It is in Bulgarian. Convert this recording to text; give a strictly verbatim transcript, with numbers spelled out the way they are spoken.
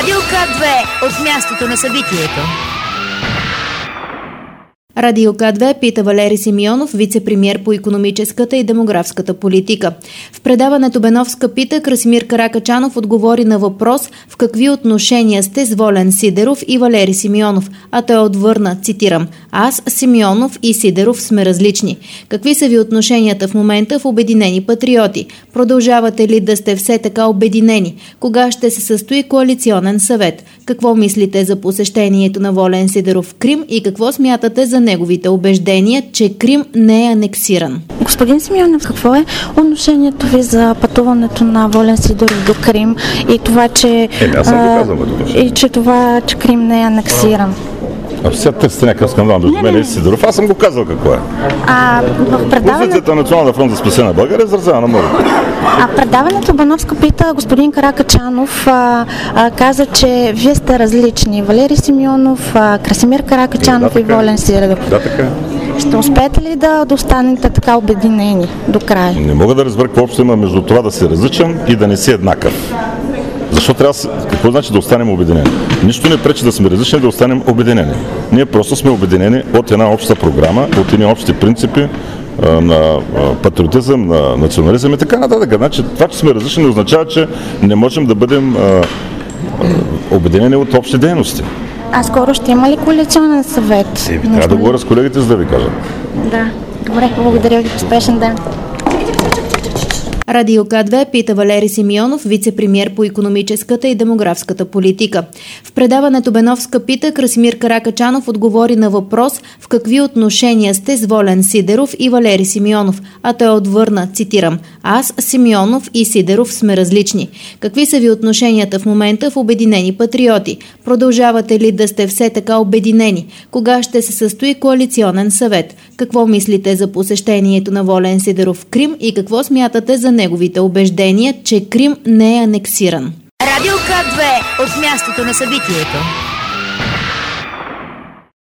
Радио К две от мястото на събитието. Радио К две пита Валери Симеонов, вице-премиер по икономическата и демографската политика. В предаването Беновска пита Красимир Каракачанов отговори на въпрос в какви отношения сте с Волен Сидеров и Валери Симеонов, а той отвърна, цитирам: "Аз, Симеонов и Сидеров сме различни. Какви са ви отношенията в момента в Обединени патриоти? Продължавате ли да сте все така обединени? Кога ще се състои коалиционен съвет? Какво мислите за посещението на Волен Сидеров в Крим и какво смятате за неговите убеждения, че Крим не е анексиран?" Господин Симеонов, какво е отношението ви за пътуването на Волен Сидеров до Крим и това, че, е, аз съм го казал, и че това, че Крим не е анексиран? А сега търсите някакъв скандал между мен и Сидеров. Аз съм го казал какво е. А в предаването... Позицията на Национална фронт за спасение на България е изразена много. А предаването Беновска пита господин Каракачанов а, а, каза, че вие сте различни. Валери Симеонов, а, Красимир Каракачанов да, и Волен Сидеров. Да, така. Ще успеете ли да, да останете така обединени до края? Не мога да разбера какво общо има между това да си различен и да не си еднакъв. Защо трябва да... Какво значи да останем обединени? Нищо не пречи да сме различни, да останем обединени. Ние просто сме обединени от една обща програма, от едни общи принципи а, на а, патриотизъм, на национализъм и така нататък. Значи, това, че сме различни, не означава, че не можем да бъдем а, а, обединени от общи дейности. А скоро ще има ли коалиционен съвет? Е, трябва да говоря с колегите, за да ви кажа. Да. Добре, благодаря ви. Успешен ден. Радио К две пита Валери Симеонов, вице-премиер по икономическата и демографската политика. В предаването Беновска пита Красимир Каракачанов отговори на въпрос в какви отношения сте с Волен Сидеров и Валери Симеонов, а той отвърна, цитирам: "Аз, Симеонов и Сидеров сме различни. Какви са ви отношенията в момента в Обединени патриоти? Продължавате ли да сте все така обединени? Кога ще се състои коалиционен съвет? Какво мислите за посещението на Волен Сидеров в Крим и какво смятате за неговите убеждения, че Крим не е анексиран?" Радио К две от мястото на събитието.